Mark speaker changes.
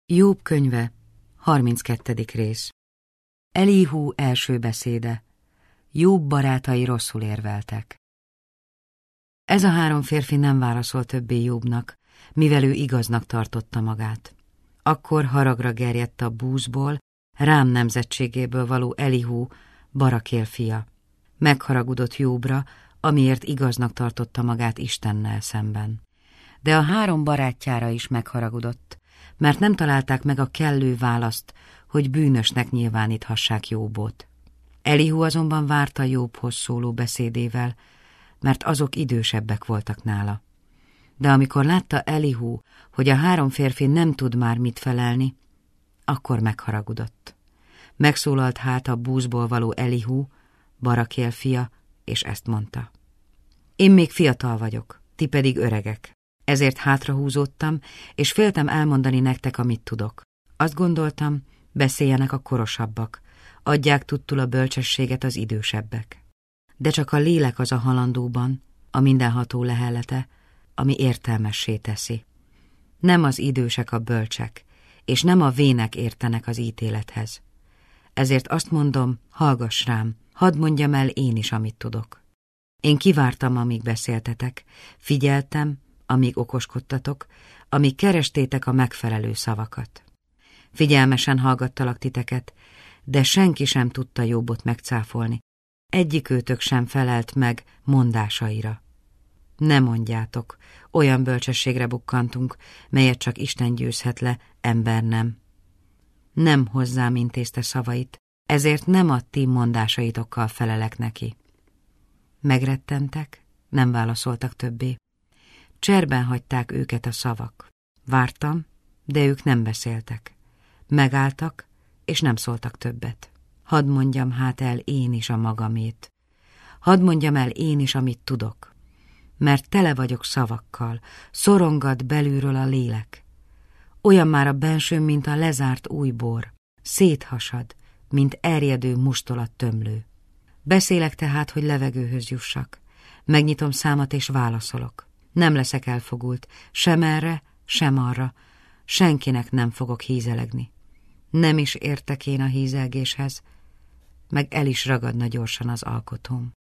Speaker 1: Jób könyve, 32. rész. Elihu első beszéde. Jób barátai rosszul érveltek. Ez a három férfi nem válaszolt többé Jóbnak, mivel ő igaznak tartotta magát. Akkor haragra gerjedt a búzból, Rám nemzetségéből való Elihu, Barakél fia. Megharagudott Jóbra, amiért igaznak tartotta magát Istennel szemben. De a három barátjára is megharagudott, mert nem találták meg a kellő választ, hogy bűnösnek nyilváníthassák Jóbot. Elihu azonban várta Jóbhoz szóló beszédével, mert azok idősebbek voltak nála. De amikor látta Elihu, hogy a három férfi nem tud már mit felelni, akkor megharagudott. Megszólalt hát a búzból való Elihu, Barakél fia, és ezt mondta. Én még fiatal vagyok, ti pedig öregek. Ezért hátrahúzódtam, és féltem elmondani nektek, amit tudok. Azt gondoltam, beszéljenek a korosabbak, adják tudtul a bölcsességet az idősebbek. De csak a lélek az a halandóban, a mindenható lehellete, ami értelmessé teszi. Nem az idősek a bölcsek, és nem a vének értenek az ítélethez. Ezért azt mondom, hallgass rám, hadd mondjam el én is, amit tudok. Én kivártam, amíg beszéltetek, figyeltem, amíg okoskodtatok, amíg kerestétek a megfelelő szavakat. Figyelmesen hallgattalak titeket, de senki sem tudta Jóbot megcáfolni. Egyikőtök sem felelt meg mondásaira. Ne mondjátok, olyan bölcsességre bukkantunk, melyet csak Isten győzhet le, ember nem. Nem hozzám intézte szavait, ezért nem a ti mondásaitokkal felelek neki. Megrettentek, nem válaszoltak többé. Cserben hagyták őket a szavak. Vártam, de ők nem beszéltek. Megálltak, és nem szóltak többet. Hadd mondjam hát el én is a magamét. Hadd mondjam el én is, amit tudok. Mert tele vagyok szavakkal, szorongat belülről a lélek. Olyan már a bensőm, mint a lezárt új bor. Széthasad, mint erjedő mustolat tömlő. Beszélek tehát, hogy levegőhöz jussak. Megnyitom számat és válaszolok. Nem leszek elfogult, sem erre, sem arra. Senkinek nem fogok hízelegni. Nem is értek én a hízelgéshez, meg el is ragadna gyorsan az alkotóm.